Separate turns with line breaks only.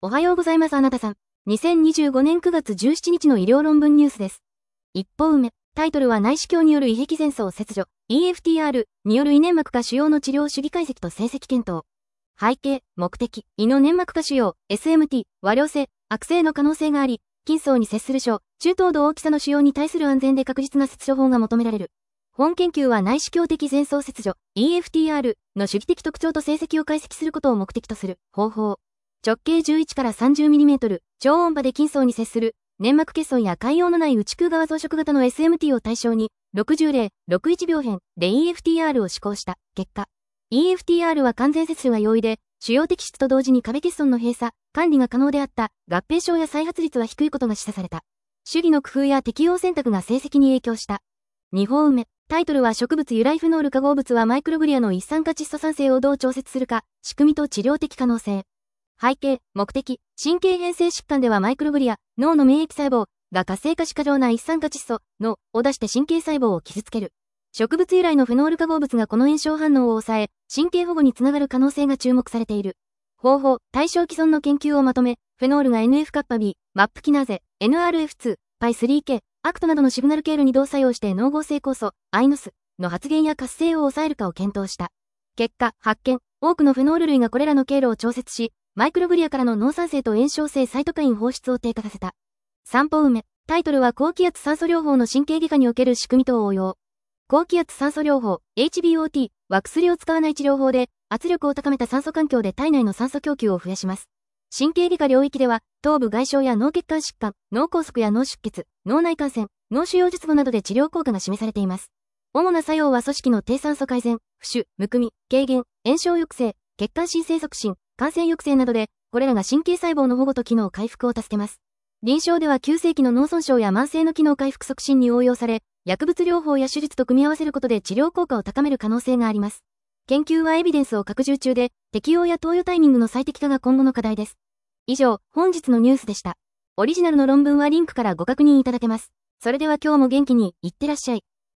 おはようございますあなたさん。2025年9月17日の医療論文ニュースです。一歩目。タイトルは内視鏡による胃壁前走切除、EFTR による胃粘膜下腫瘍の治療主義解析と成績検討。背景、目的、胃の粘膜下腫瘍、SMT、和良性、悪性の可能性があり、筋層に接する小、中等度大きさの腫瘍に対する安全で確実な切除法が求められる。本研究は内視鏡的前走切除、EFTR の主義的特徴と成績を解析することを目的とする方法。直径11から 30mm、超音波で筋層に接する、粘膜欠損や潰瘍のない内腔側増殖型の SMT を対象に、60例、61秒編で EFTR を施行した結果。EFTR は完全切除が容易で、腫瘍摘出と同時に壁欠損の閉鎖、管理が可能であった、合併症や再発率は低いことが示唆された。手技の工夫や適応選択が成績に影響した。2本目。タイトルは植物由来フェノール化合物はマイクログリアの一酸化窒素酸性をどう調節するか、仕組みと治療的可能性。背景、目的、神経変性疾患ではマイクログリア、脳の免疫細胞が活性化し過剰な一酸化窒素のを出して神経細胞を傷つける。植物由来のフェノール化合物がこの炎症反応を抑え、神経保護につながる可能性が注目されている。方法、対象既存の研究をまとめ、フェノールが NF-κB、MAP キナーゼ、NRF2、PI3K、ACT などのシグナル経路に同作用して脳合成酵素、INOS の発現や活性を抑えるかを検討した。結果、発見、多くのフェノール類がこれらの経路を調節し、マイクログリアからの脳酸性と炎症性サイトカイン放出を低下させた。3本目。タイトルは高気圧酸素療法の神経外科における仕組みと応用。高気圧酸素療法、HBOT は薬を使わない治療法で、圧力を高めた酸素環境で体内の酸素供給を増やします。神経外科領域では、頭部外傷や脳血管疾患、脳梗塞や脳出血、脳内感染、脳腫瘍術後などで治療効果が示されています。主な作用は組織の低酸素改善、浮腫、むくみ、軽減、炎症抑制、血管新生促進、感染抑制などで、これらが神経細胞の保護と機能回復を助けます。臨床では急性期の脳損傷や慢性の機能回復促進に応用され、薬物療法や手術と組み合わせることで治療効果を高める可能性があります。研究はエビデンスを拡充中で、適用や投与タイミングの最適化が今後の課題です。以上、本日のニュースでした。オリジナルの論文はリンクからご確認いただけます。それでは今日も元気に、いってらっしゃい。